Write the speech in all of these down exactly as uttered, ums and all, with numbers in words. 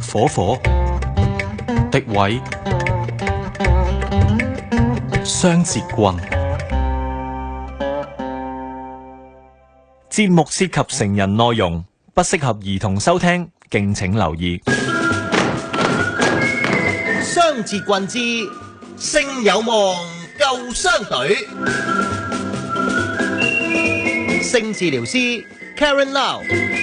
火火，敵位雙截棍。節目涉及成人內容，不適合兒童收聽，敬請留意。 雙截棍之性有望救雙隊，性治療師 Karen Lau。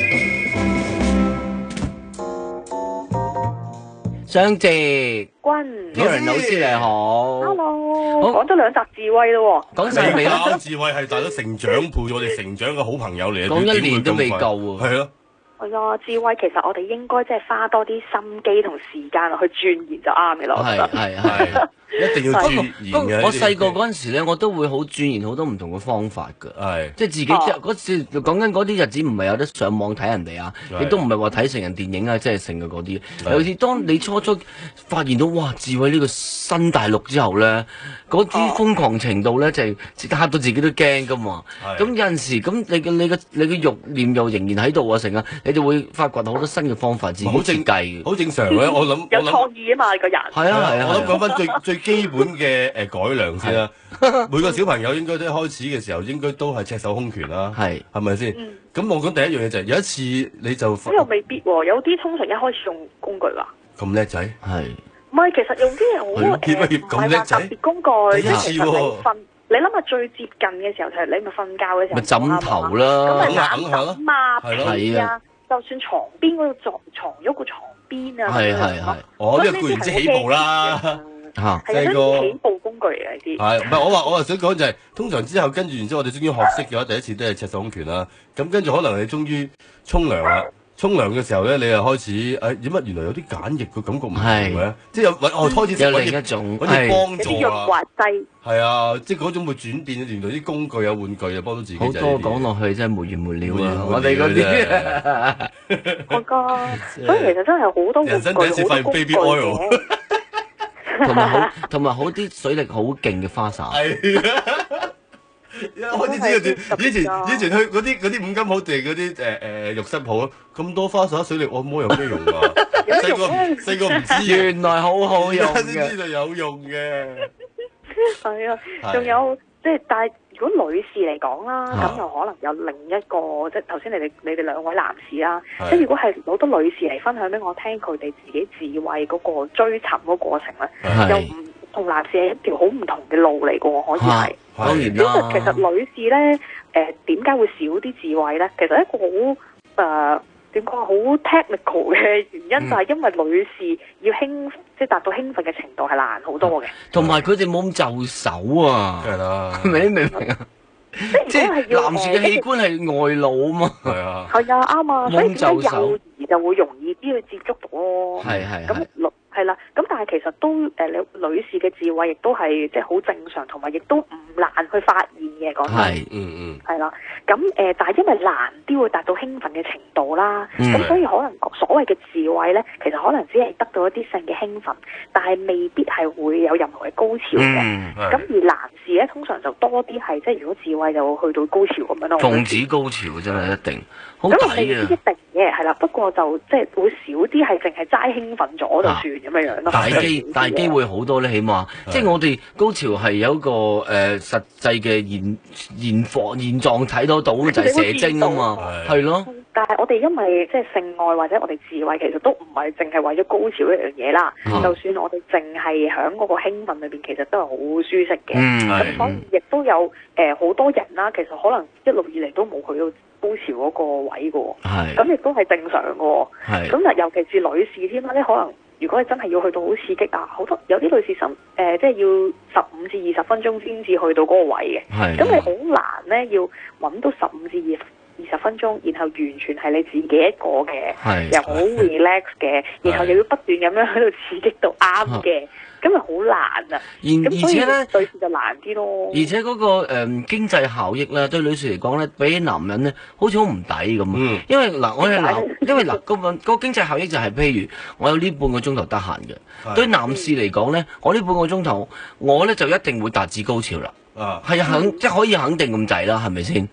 雙截君 Karen 老師你好 ，Hello， 好講咗兩集智慧咯喎， 講晒未啦？ 教智慧係大家成長陪我哋成長嘅好朋友嚟嘅， 講一年都未點會咁夠喎。 快係咯， 係啊，智慧其實我哋應該即係花多啲心機同時間去鑽研就啱嘅啦，我覺係得。 係係。 係一定要注不過不過意嘅。 我細個嗰陣時咧，我都會好鑽研好多唔同嘅方法㗎。 係即係自己即哦係嗰時講緊嗰啲日子，唔係有得上網睇人哋啊， 係亦都唔係話睇成人電影啊，即係成嘅嗰啲。 係尤其是當你初初發現到哇智慧呢個新大陸之後咧，嗰啲瘋狂程度咧就係嚇到自己都驚㗎嘛。 係咁有陣時咁你嘅你嘅你嘅慾念又仍然喺度啊，成啊，你就會發掘好多新嘅方法，自己好正設計嘅。 好正常嘅。我諗有我諗創意啊嘛，你個人。 係啊係啊， 我諗係啊講翻最最基本嘅誒改良先啦。每個小朋友應該都一開始嘅時候應該都係赤手空拳啦， 係係咪先？ 嗯咁我講第一樣嘢就係有一次你就咁又未必喎，有啲通常一開始用工具㗎。 咁叻仔， 係唔係，其實用啲嘢好係協一協誒，唔係話咁叻仔特別工具， 第一次即係其實你喎瞓，你諗下最接近嘅時候就係你咪瞓覺嘅時候， 咪枕頭咁啦咪， 硬下攬枕啊、 係咯被啊，就算床邊嗰度撞床咗個床邊啊， 係係咁樣咯係我呢個固然之起步啦。 嚇。 係啊， 細個啲起步工具嚟嘅呢啲。 係，唔係我話我話想講就係、通常之後跟住然之後我哋終於學識嘅話，第一次都係赤手空拳啦。咁跟住可能你終於沖涼啦，沖涼嘅時候咧，你又開始誒點解原來有啲梘液嘅感覺唔同嘅，即係有揾我開始有揾嘢另一種揾嘢幫有啲潤助啊， 滑劑， 係啊，即係嗰種會轉變，原來啲工具有玩具啊，幫到自己好就係呢啲多講落去真係沒完沒了啊！ 沒完沒了我哋嗰啲我覺，所以其實真係好多人生第一次發現好多工具 baby oil 嘅。 同埋好同埋好啲水力好勁嘅花灑， 係啊。一開始知道以前以前去嗰啲嗰啲五金鋪地嗰啲誒誒浴室鋪咁多花灑水力按摩有咩用啊？細個唔細個唔知嘅， 原來好好用而家先知嘅。 道有用嘅。 係啊， 係仲有即係，但係如果女士嚟講啦， 啊咁又可能有另一個，即係頭先你哋你哋兩位男士啦， 係即係如果係好多女士嚟分享俾我聽佢哋自己智慧嗰個追尋嗰個過程咧，又係唔同男士係一條好唔同嘅路嚟嘅喎，可以係。 當然因為啦， 其實女士咧，誒點解會少啲智慧咧？其實一個好誒點講啊，好 technical 嘅原因就係因為女士要興即係達到興奮嘅程度係難好多嘅。 同埋佢哋冇咁就手啊， 梗係啦， 係咪你明唔明啊？即即係如果係要係男士嘅器官係外露啊嘛， 係啊， 係啊，啱啊，所以點解冇就手幼兒就會容易啲去接觸到咯？ 係係咁係女係啦，咁但係其實都誒，你女士嘅智慧亦都係即係好正常，同埋亦都唔難去發現嘅。講真係嗯嗯， 係啦，咁誒、呃，但係因為難啲會達到興奮嘅程度啦， 嗯咁、所以可能所謂嘅智慧咧，其實可能只係得到一啲性嘅興奮，但係未必係會有任何嘅高潮嘅。 嗯， 咁、而男士咧，通常就多啲係即係如果智慧就去到高潮咁樣咯。 奉旨高潮真係一定好咁未必一抵啊！ 定嘅，係啦，不過就即係會少啲係淨係齋興奮咗就算咁樣樣咯。 大機大機會好多咧，起碼即係我哋高潮係有一個誒、呃、實際嘅現現況現狀睇得到嘅就係射精啊嘛，係咯， 但係我哋因為即係性愛或者我哋智慧，其實都唔係淨係為咗高潮一樣嘢啦。 嗯就算我哋淨係喺嗰個興奮裏邊，其實都係好舒適嘅。 嗯咁、 係所以亦都有誒好、多人啦，其實可能一路以嚟都冇去到高潮嗰個位嘅喎。 係咁亦都係正常嘅喎。 係咁啊，尤其是女士添啦，咧可能如果你真係要去到好刺激啊，好多有啲女士十誒、呃、即係要十五至二十分鐘先至去到嗰個位嘅。 係咁你好難咧，要揾到十五至二二十分鐘，然後完全係你自己一個嘅， 係又好 relax 嘅，然後又要不斷咁樣喺度刺激到啱嘅，咁咪好難啊！ 而咁所以而且咧。 對事就難啲咯。 而且嗰、個誒、嗯、經濟效益咧，對女士嚟講咧，比起男人咧，好似好唔抵咁啊。 嗯因為嗱，我係男點解， 因為嗱，個個個經濟效益就係譬如我有呢半個鐘頭得閒嘅， 係對男士嚟講咧，我呢半個鐘頭，我咧就一定會達至高潮啦， 啊， 係啊肯即係可以肯定咁滯啦，係咪先？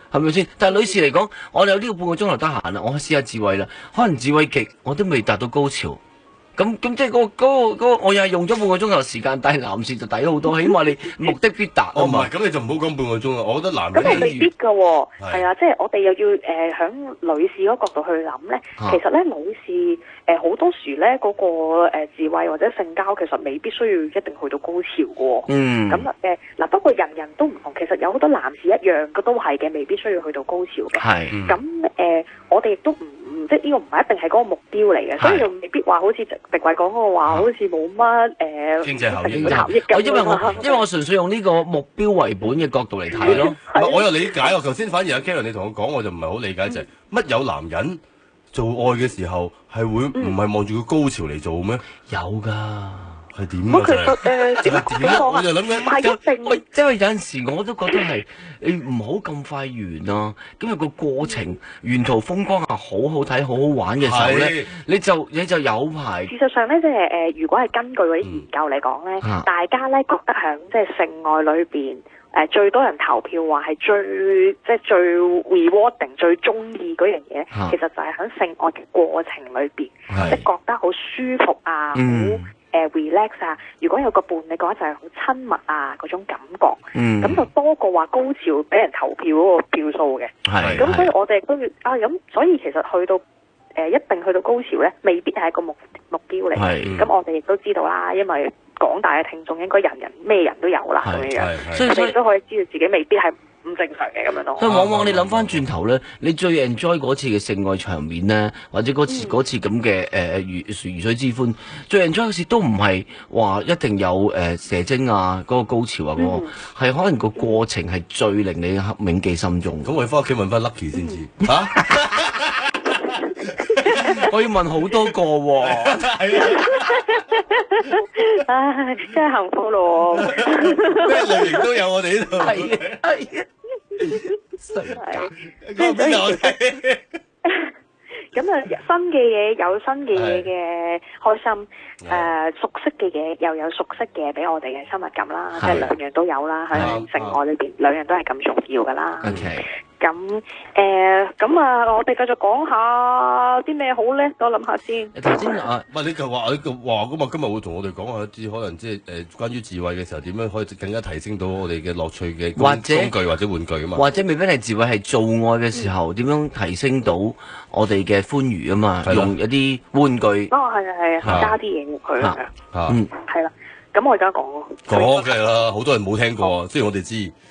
係咪先？但係女士嚟講，我哋有呢個半個鐘頭得閒啦，我試下自慰啦，可能自慰極我都未達到高潮。咁咁即係嗰個嗰個嗰個，我又係用咗半個鐘頭時間，但係男士就抵好多，起碼你目的必達哦，唔啊嘛。 係，咁你就唔好講半個鐘啦。我覺得男咁人係未必㗎喎， 係係啊，即係我哋又要誒響、女士嗰個角度去諗咧， 啊其實咧女士誒好、多時咧嗰、個誒、呃、自慰或者性交其實未必需要一定去到高潮嘅喎。 嗯。 咁誒嗱，不過人人都唔同，其實有好多男士一樣嘅都係嘅，未必需要去到高潮嘅。 係。 嗯咁誒、呃我哋亦都唔唔即係呢個唔係一定係嗰個目標嚟嘅，所以就未必話好似迪偉講嗰個話，好似冇乜誒經濟效益經濟效益咁我因為我樣因為我純粹用呢個目標為本嘅角度嚟睇咯。 唔係，我有理解。我頭先反而阿 Karen 你同我講，我就唔係好理解，就係乜有男人做愛嘅時候係會唔係望住個高潮嚟做咩？ 有㗎。 係點咁其啊？ 實誒點點啊？ 點講啊？ 我就諗緊唔係一定喂，因為有陣時我都覺得係你唔好咁快完啊，咁有個過程，沿途風光係好好睇、好好玩嘅時候咧係， 你就你就有排事實上咧，即係誒，如果係根據嗰啲研究嚟講咧， 嗯大家咧覺得喺即係性愛裏邊誒最多人投票話係最即係最 rewarding 最中意嗰樣嘢， 啊其實就係喺性愛嘅過程裏邊， 係即係覺得好舒服啊，好嗯誒 relax 啊。如果有個伴侶嘅話，就係好親密啊嗰種感覺， 嗯咁就多過話高潮俾人投票嗰個票數嘅。 係咁所以係我哋都要啊，咁所以其實去到誒、呃、一定去到高潮咧，未必係一個目目標嚟。 係咁我哋亦都知道啦，因為廣大嘅聽眾應該人人咩人都有啦，咁係樣樣， 係係所以所以我哋都可以知道自己未必係唔正常嘅咁樣咯。 所以往往你諗翻轉頭咧，你最 enjoy 嗰次嘅性愛場面咧，或者嗰次嗰、次咁嘅誒如如水之歡，最 enjoy 嗰次都唔係話一定有誒、呃、射精啊，嗰、個高潮啊，嗰、個係可能個過程係最令你銘記心中。 咁我哋翻屋企問翻 Lucky 先知嚇。 我要問好多個喎、 唉，真係幸福咯！ 咩類型都有，我哋呢度。 係啊係啊， 係講邊度我哋？ 咁啊，新嘅嘢有新嘅嘢嘅開心，誒、 係熟悉嘅嘢又有熟悉嘅俾我哋嘅親密感啦，即係係兩樣都有啦。喺係性愛裏邊，兩樣都係咁重要噶啦。 OK， 咁誒，咁啊，我哋繼續講下啲咩好咧？我諗下先。 頭先啊。 唔係你就話你就話咁嘛，今日會同我哋講下一啲可能即係誒關於自慰嘅時候點樣可以更加提升到我哋嘅樂趣嘅工或者工具或者玩具啊嘛。 或者未必係自慰，係做愛嘅時候點樣提升到我哋嘅歡愉啊嘛？ 係咯用一啲玩具哦，係啊係啊啊，加啲嘢入去啊， 嚇嗯係啦。咁我而家講咯。 講嘅啦，好多人冇聽過，雖然我哋知。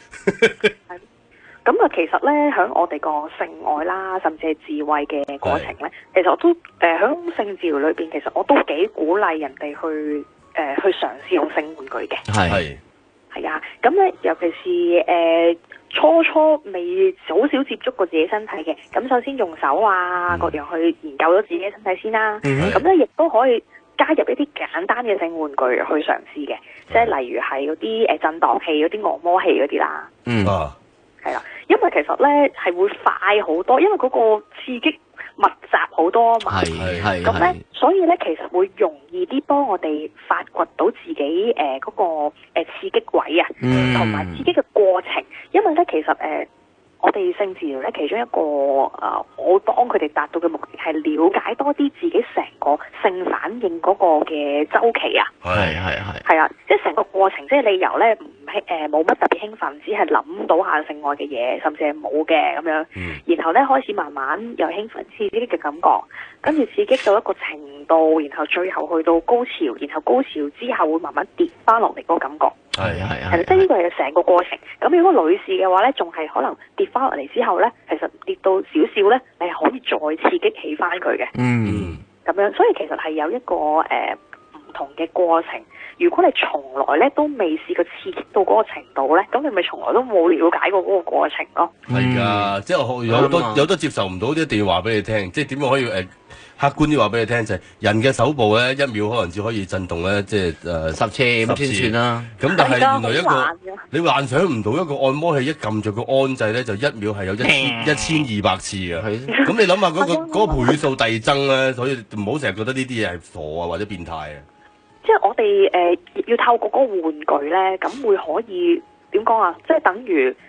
咁啊，其實咧，喺我哋個性愛啦，甚至係自慰嘅過程咧，其實我都誒喺、性治療裏邊，其實我都幾鼓勵人哋去誒、呃、去嘗試用性玩具嘅。 係係係啊，咁咧尤其是誒、呃、初初未好少接觸過自己身體嘅，咁首先用手啊、 嗯各樣去研究咗自己身體先啦。 嗯咁咧亦都可以加入一啲簡單嘅性玩具去嘗試嘅，即係例如係嗰啲誒震盪器、嗰啲按摩器嗰啲啦。 嗯啊， 係啦，因為其實咧係會快好多，因為嗰個刺激密集好多啊嘛。 係係咁咧係， 所以咧其實會容易啲幫我哋發掘到自己誒嗰、呃嗰個、呃、刺激位啊， 嗯同埋、刺激嘅過程。因為咧其實誒、呃我哋性治療咧，其中一個誒、呃，我幫佢哋達到嘅目的係了解多啲自己成個性反應嗰個嘅周期啊。 係係係係啊，即係成個過程，即係你由咧唔興誒冇乜特別興奮，只係諗到下性愛嘅嘢，甚至係冇嘅咁樣。 嗯然後咧開始慢慢由興奮刺激嘅感覺，跟住刺激到一個程度，然後最後去到高潮，然後高潮之後會慢慢跌翻落嚟嗰個感覺。 係係係啦，即係呢個係成個過程。咁如果女士嘅話咧，仲係可能跌翻落嚟之後咧，其實跌到少少咧，你係可以再刺激起翻佢嘅。 嗯咁樣，所以其實係有一個誒唔同嘅過程。如果你從來咧都未試過刺激到嗰個程度咧，咁你咪從來都冇了解過嗰個過程咯。 係㗎，即係我有好多啱啊有得接受唔到，一定要話俾你聽，即係點樣可以誒客觀啲話俾你聽，就係人嘅手部咧一秒可能只可以震動咧，即係誒十次咁先算啦。 咁但係原來一係㗎好難個㗎你幻想唔到一個按摩器一撳着個按掣咧，就一秒係有一千一千二百次嘅。 係咁你諗下嗰個係啊嗰個倍數遞增咧，所以唔好成日覺得呢啲嘢係傻啊或者變態啊。 即係我哋誒、呃、要透過嗰個玩具咧，咁會可以點講啊？即係等於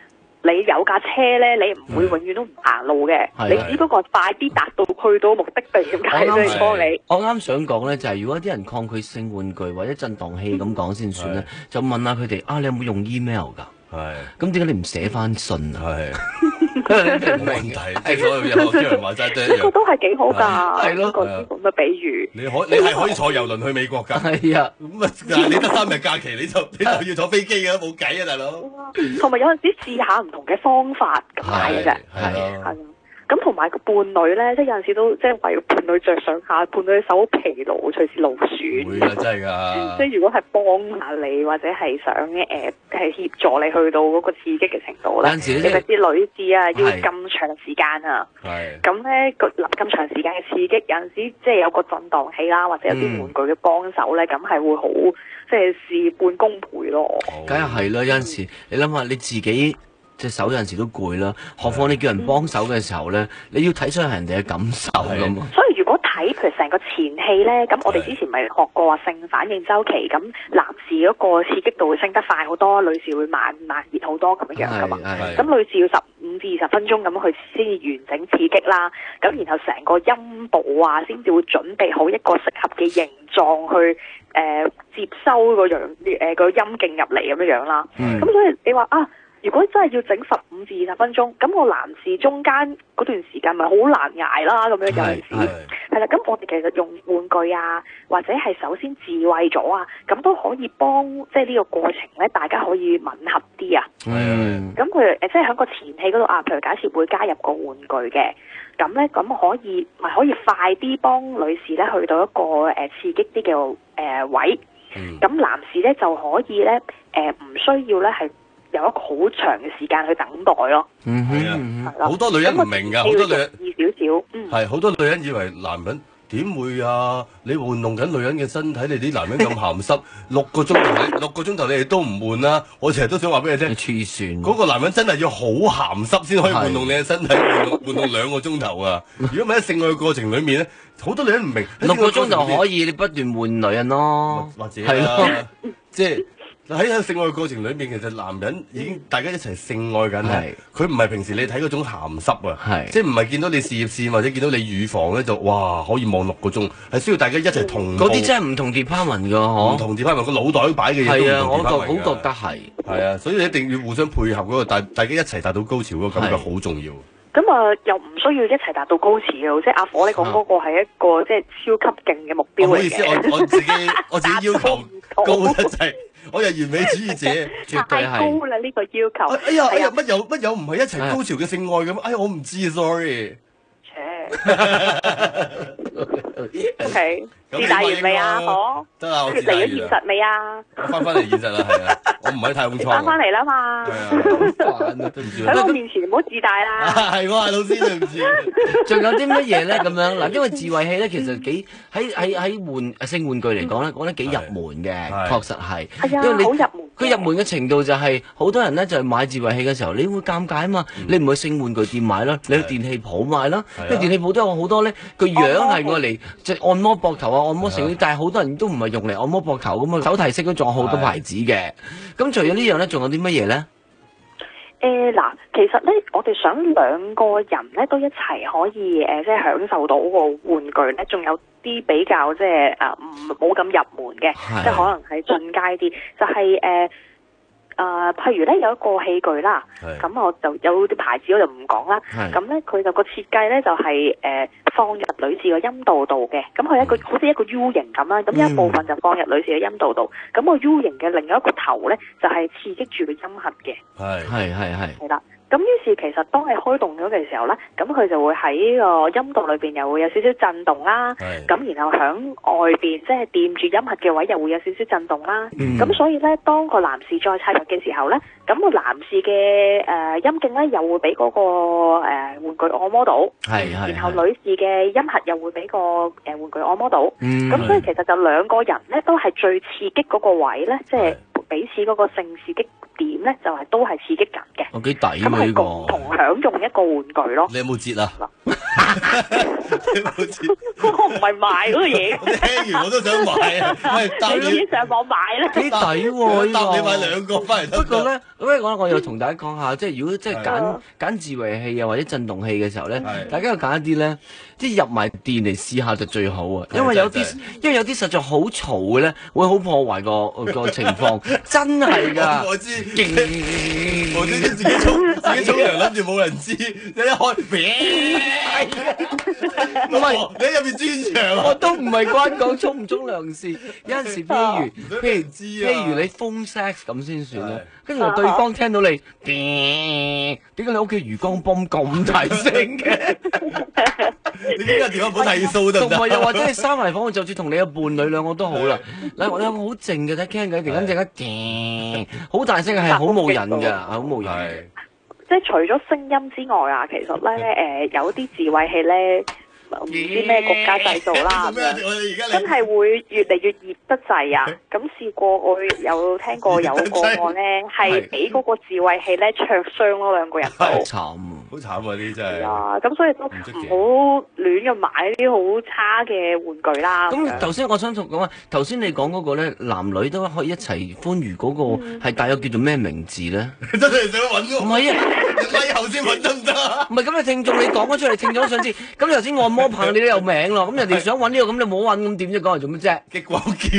你有架車咧，你唔會永遠都唔行路嘅， 係你只不過快啲達到去到目的地咁解我啱啫，幫你。 我啱想講咧，就係如果啲人抗拒性玩具或者震盪器咁講先算咧，就問下佢哋啊，你有冇用 email 㗎？ 係咁點解你唔寫翻信啊？ 係冇問題，即係所有嘢學啲人話齋都一呢個樣。 都係幾好㗎， 係咯呢個呢個咁嘅比喻。 你可你係可以坐遊輪去美國㗎。 係啊， 咁啊，但係你得三日假期，你就你就要坐飛機㗎，冇計啊，大佬。 同埋有陣時試下唔同嘅方法咁解嘅啫， 係係咯。 啊。咁同埋個伴侶咧，即係有陣時都即係為個伴侶着想下，伴侶手好疲勞，隨時勞損。 會啊，真係㗎。 即係如果係幫下你，或者係想誒係協助你去到嗰個刺激嘅程度咧， 有陣時其實啲女士啊要係咁長時間啊， 係。 咁咧個咁長時間嘅刺激，有陣時即係有個震盪器啦，或者有啲玩具嘅幫手咧，咁係會好即係事半功倍咯。 梗係係啦，有陣時你諗下你自己隻手有陣時都攰啦，何況你叫人幫手嘅時候咧，你要睇出人哋嘅感受咁啊。 所以如果睇譬如成個前戲咧，咁我哋之前咪學過話性反應周期，咁男士嗰個刺激度會升得快好多，女士會慢慢熱好多咁樣噶嘛。 係咁女士要十五至二十分鐘咁去先至完整刺激啦，咁然後成個陰部啊先至會準備好一個適合嘅形狀去誒、呃、接收個陽誒個陰莖入嚟咁樣樣啦。咁、 嗯所以你話啊？如果真係要整十五至二十分鐘，咁個男士中間嗰段時間咪好難捱啦，咁樣有陣時係係啦。咁我哋其實用玩具啊，或者係首先自慰咗啊，咁都可以幫即係呢個過程咧，大家可以吻合啲啊。 嗯， 咁佢誒即係喺個前戲嗰度啊，譬如假設會加入個玩具嘅，咁咧咁可以咪可以快啲幫女士咧去到一個誒、呃、刺激啲嘅誒位，咁、 嗯男士咧就可以咧誒唔需要咧係。有一個好長嘅時間去等待咯， 嗯係啊哼， 係咯。 好多女人唔明㗎，好多女人易少少，嗯， 係好多女人以為男人點會啊？你玩弄緊女人嘅身體，你啲男人咁鹹濕，六個鐘頭你六個鐘頭你哋都唔換啦。我成日都想話俾你聽你，黐線， 嗰個男人真係要好鹹濕先可以玩弄你嘅身體，玩弄玩弄兩個鐘頭啊！如果唔係喺性愛嘅過程裡面咧，好多女人唔明六個鐘就可以， 以，你不斷換女人咯， 或者係啦咯， 即係。喺喺性愛過程裏面，其實男人已經大家一齊性愛緊係佢唔係平時你睇嗰種鹹濕啊， 係即係唔係見到你事業線或者見到你乳房咧就哇可以望六個鐘，係需要大家一齊同步嗰啲真係唔同 department 噶， 唔嗬。 同 department 個腦袋擺嘅嘢係啊， 都唔同我就 department 㗎好覺得係。 係啊，所以你一定要互相配合嗰個大大家一齊達到高潮嗰個感覺係好重要。 咁啊又唔需要一齊達到高潮嘅，即係阿火你講嗰個係一個即係超級勁嘅目標嚟唔好意思， 嘅。 我我自己我自己要求達到高唔到得滯，我係完美主義者。 絕對太係高啦呢個要求。 哎呀哎呀， 係啊乜有乜有唔係一齊高潮嘅性愛咁？哎呀，我唔知，sorry。 O K， 咁自大完未啊？ 應該可得啦，我脱離咗現自大完啦。 實未啊？ 我翻返嚟現實啦，係啊，我唔喺太空艙啊。 翻翻嚟啦嘛， 係啊， 煩啊對唔住喺我面前唔好自大啦。 係我係老師，對唔住。 仲有啲乜嘢咧？咁樣嗱，因為自慰器咧，其實幾喺喺喺玩性玩具嚟講咧，講得幾入門嘅， 係確實係。 係啊， 因為你好入門。 佢入門嘅程度就係、好多人咧就係、買自慰器嘅時候，你會尷尬啊嘛，你唔去性玩具店買啦，你去電器鋪買啦， 係啊因為電器鋪都有好多咧，個樣係愛嚟即係按摩膊頭啊、按摩成啲，但係好多人都唔係用嚟按摩膊頭咁啊，手提式都仲有好多牌子嘅。咁除咗呢樣咧，仲有啲乜嘢咧？ 誒嗱、其實咧，我哋想兩個人咧都一齊可以誒、呃即係享受到個玩具咧，仲有啲比較即係誒唔冇咁入門嘅， 係即係可能係進階啲，就係誒誒，譬如咧有一個器具啦， 係咁我就有啲牌子我就唔講啦， 係咁咧佢就個設計咧就係、誒、放入女士個陰道度嘅，咁佢一個好似一個 U 型咁啦，咁有一部分就放入女士嘅陰道度，咁、個 U 型嘅另一個頭咧就係、刺激住個陰核嘅。 係係係係。 係啦，咁於是其實當你開動咗嘅時候咧，咁佢就會喺個陰道裏邊又會有少少震動啦， 係咁然後響外邊即係掂住陰核嘅位又會有少少震動啦， 嗯咁、所以咧當個男士再插入嘅時候咧，咁、個男士嘅誒陰莖咧又會俾嗰、個誒、呃玩具按摩到， 係係然後女士嘅陰核又會俾個誒、呃玩具按摩到， 嗯咁、所以其實就兩個人咧都係最刺激嗰個位咧，即係彼此嗰個性刺激點咧就係、都係刺激緊嘅。 我幾抵咁喎呢係共個。 同享用一個玩具咯。 你有冇折啊？ 冇錢。 嗰個唔係賣嗰個嘢， 我聽完我都想買啊！喂，答你自己你上網買啦。 幾抵喎！ 答你呢個買兩個翻嚟得唔得？ 不過咧，咁樣講，我又同大家講下，即係如果即係揀係揀自慰器啊或者震動器嘅時候咧， 係大家要揀一啲咧，即係入埋電嚟試下就最好啊！ 係因為有真係啲，因為有啲實在好嘈嘅咧，會好破壞個個情況，真係㗎。 我知， 勁我知自己沖自己沖涼諗住冇人知，你一開，唔係你喺入邊專場啊！ 我都唔係關講沖唔沖涼事，有陣時譬如譬如知啊譬如你 phone sex 咁先算啦係， 跟住對方聽到你，點解你屋企魚缸泵咁大聲嘅？ 你依家電話冇睇數得唔同埋又得？ 或者你閂埋房，就算同你嘅伴侶兩個都好啦，兩個兩個好靜嘅睇傾偈，突然間陣間好大聲嘅係好冇癮㗎，係好冇癮嘅。 係即係除咗聲音之外啊，其實咧誒、有啲自慰器咧，唔知咩國家製造啦做，咩啊？我哋而家真係會越嚟越熱得滯啊！咁試過我有聽過有個案咧，係俾嗰個自慰器咧灼傷咯，兩個人都。 好慘啊！ 好慘啊！呢啲真係。 啊，咁所以都唔識嘅唔好亂咁買啲好差嘅玩具啦。 咁頭先我想同講啊，頭先你講嗰個咧，男女都可以一齊歡愉嗰個係大約叫做咩名字咧？ 真係想揾我。 唔係啊， 你咪後先揾得唔得啊？ 唔係咁，你聽眾你講咗出嚟，聽眾都想知。咁頭先按摩棒你都有名咯，咁人哋想揾呢個，咁你冇揾咁點啫？講嚟做乜啫？ 激光劍。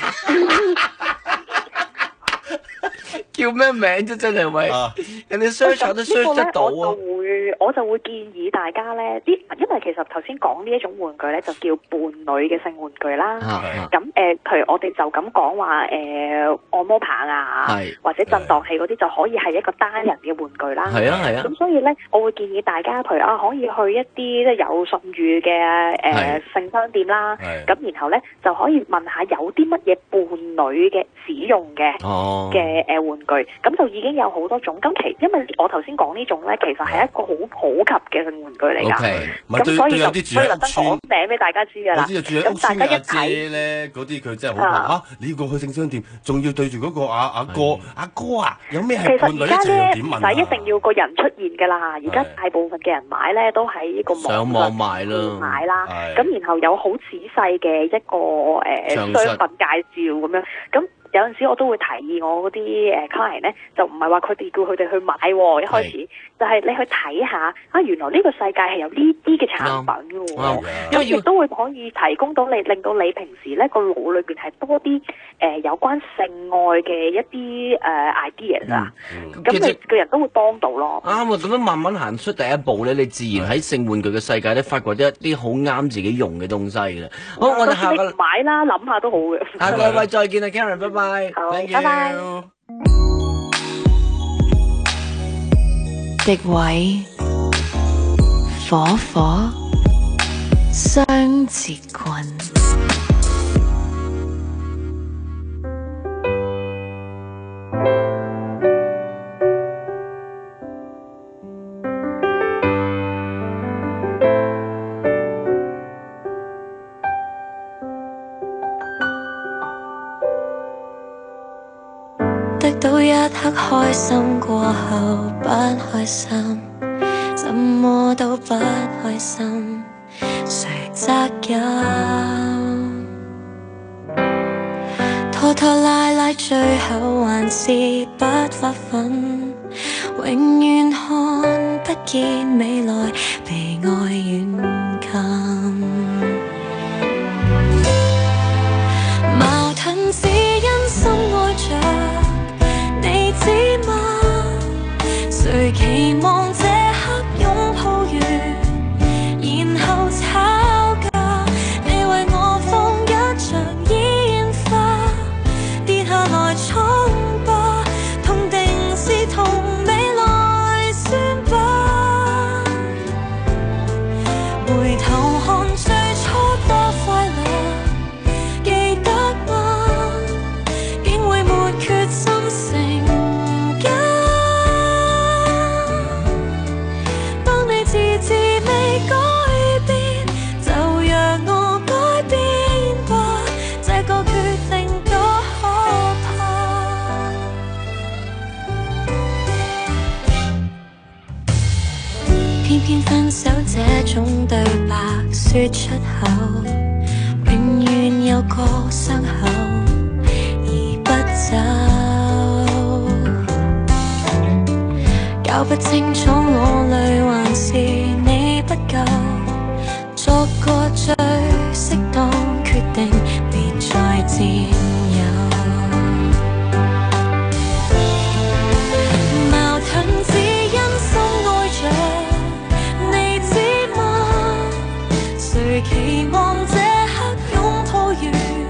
叫咩名啫？真係喂， 啊人哋 search 下都 search 得到我就啊！ 會我就會建議大家咧，啲因為其實頭先講呢一種玩具咧，就叫伴侶嘅性玩具啦。 啊咁誒、呃譬如我哋就咁講話誒按摩棒啊係， 或者震盪器嗰啲就可以係一個單人嘅玩具啦。 係啊係啊， 咁所以咧，我會建議大家，譬如啊，可以去一啲即係有信譽嘅係誒性商店啦。 係咁然後咧就可以問下有啲乜嘢伴侶嘅使用嘅。 哦， 嘅誒玩具，咁就已經有好多種。咁其因為我頭先講呢種咧，其實係一個好普及嘅性玩具嚟㗎。 OK， 唔係對咁所以就對有啲住所以特登喺屋村講。名俾大家知㗎啦。 我知道住喺屋咁大村嘅阿家一睇， 姐咧，嗰啲佢真係好怕啊嚇！你要過去性商店，仲要對住嗰個阿阿哥係阿哥啊，有咩其係伴侶一齊實而家咧用點問啊唔使一定要個人出現㗎啦。而家係大部分嘅人買咧都喺個上網網買啦， 買啦。 係咁然後有好仔細嘅一個誒、呃、 詳述商品介紹咁樣。咁有陣時我都會提議我嗰啲誒 client 咧，就唔係話佢哋叫佢哋去買喎，一開始就係你去睇下啊，原來呢個世界係有呢啲嘅產品嘅喎。 啱係因為要咁亦都會可以提供到你，令到你平時咧個腦裏邊係多啲誒、呃、有關性愛嘅一啲誒、呃、ideas 啊， 嗯咁、 其實你個人都會幫到咯。 啱啊！咁樣慢慢行出第一步咧，你自然喺性玩具嘅世界咧，發掘一啲好啱自己用嘅東西嘅啦。好，我哋下個就算你唔買啦，諗下都好嘅。 下個禮拜再見啊，Karen，拜拜。 好， ，thank 拜拜。 you。 敵位，火火，雙節棍。得到一刻開心過後不開心，怎麼都不開心，誰責任？拖拖拉拉最後還是不發奮，永遠看不見未來，被愛軟禁。矛盾只因心愛着你知嗎？誰期望這刻擁抱完，然後吵架？你為我放一場煙花，跌下來瘡疤，痛定是同未來算吧。 口，永遠有個傷口而不走，搞不清楚我累還是你不夠，作個最適當決定，別再佔有。矛盾只因深愛着，你知嗎？誰期望這刻擁抱完？